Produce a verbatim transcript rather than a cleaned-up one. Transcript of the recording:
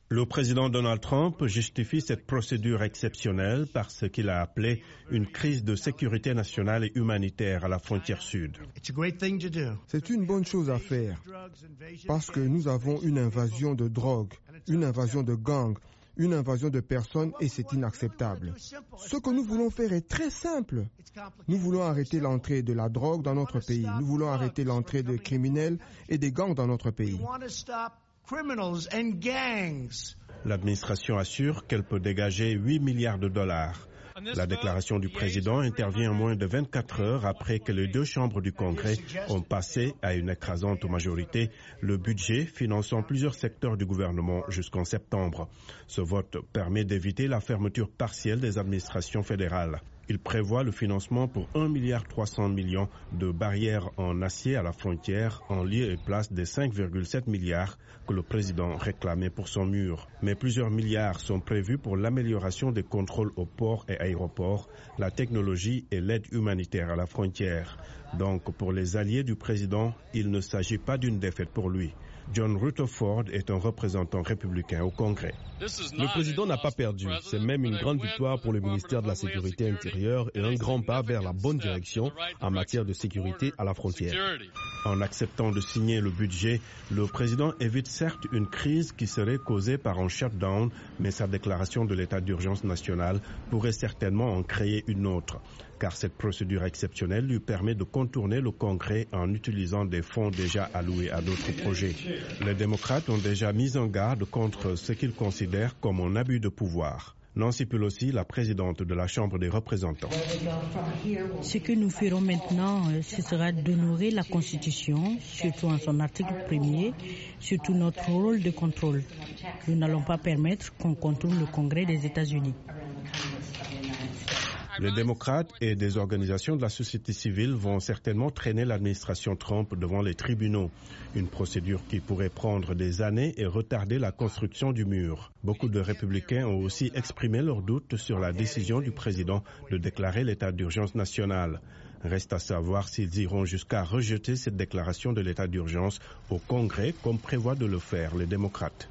Le président Donald Trump justifie cette procédure exceptionnelle par ce qu'il a appelé une crise de sécurité nationale et humanitaire à la frontière sud. C'est une bonne chose à faire parce que nous avons une invasion de drogue, une invasion de gangs, une invasion de personnes et c'est inacceptable. Ce que nous voulons faire est très simple. Nous voulons arrêter l'entrée de la drogue dans notre pays. Nous voulons arrêter l'entrée des criminels et des gangs dans notre pays. L'administration assure qu'elle peut dégager huit milliards de dollars. La déclaration du président intervient moins de vingt-quatre heures après que les deux chambres du Congrès ont passé à une écrasante majorité le budget finançant plusieurs secteurs du gouvernement jusqu'en septembre. Ce vote permet d'éviter la fermeture partielle des administrations fédérales. Il prévoit le financement pour un milliard trois cents millions de barrières en acier à la frontière en lieu et place des cinq virgule sept milliards que le président réclamait pour son mur. Mais plusieurs milliards sont prévus pour l'amélioration des contrôles aux ports et aéroports, la technologie et l'aide humanitaire à la frontière. Donc pour les alliés du président, il ne s'agit pas d'une défaite pour lui. John Rutherford est un représentant républicain au Congrès. Le président n'a pas perdu. C'est même une grande victoire pour le ministère de la Sécurité intérieure et un grand pas vers la bonne direction en matière de sécurité à la frontière. En acceptant de signer le budget, le président évite certes une crise qui serait causée par un shutdown, mais sa déclaration de l'état d'urgence nationale pourrait certainement en créer une autre, car cette procédure exceptionnelle lui permet de contourner le Congrès en utilisant des fonds déjà alloués à d'autres projets. Les démocrates ont déjà mis en garde contre ce qu'ils considèrent comme un abus de pouvoir. Nancy Pelosi, la présidente de la Chambre des représentants. Ce que nous ferons maintenant, ce sera d'honorer la Constitution, surtout en son article premier, surtout notre rôle de contrôle. Nous n'allons pas permettre qu'on contourne le Congrès des États-Unis. Les démocrates et des organisations de la société civile vont certainement traîner l'administration Trump devant les tribunaux. Une procédure qui pourrait prendre des années et retarder la construction du mur. Beaucoup de républicains ont aussi exprimé leurs doutes sur la décision du président de déclarer l'état d'urgence national. Reste à savoir s'ils iront jusqu'à rejeter cette déclaration de l'état d'urgence au Congrès comme prévoient de le faire les démocrates.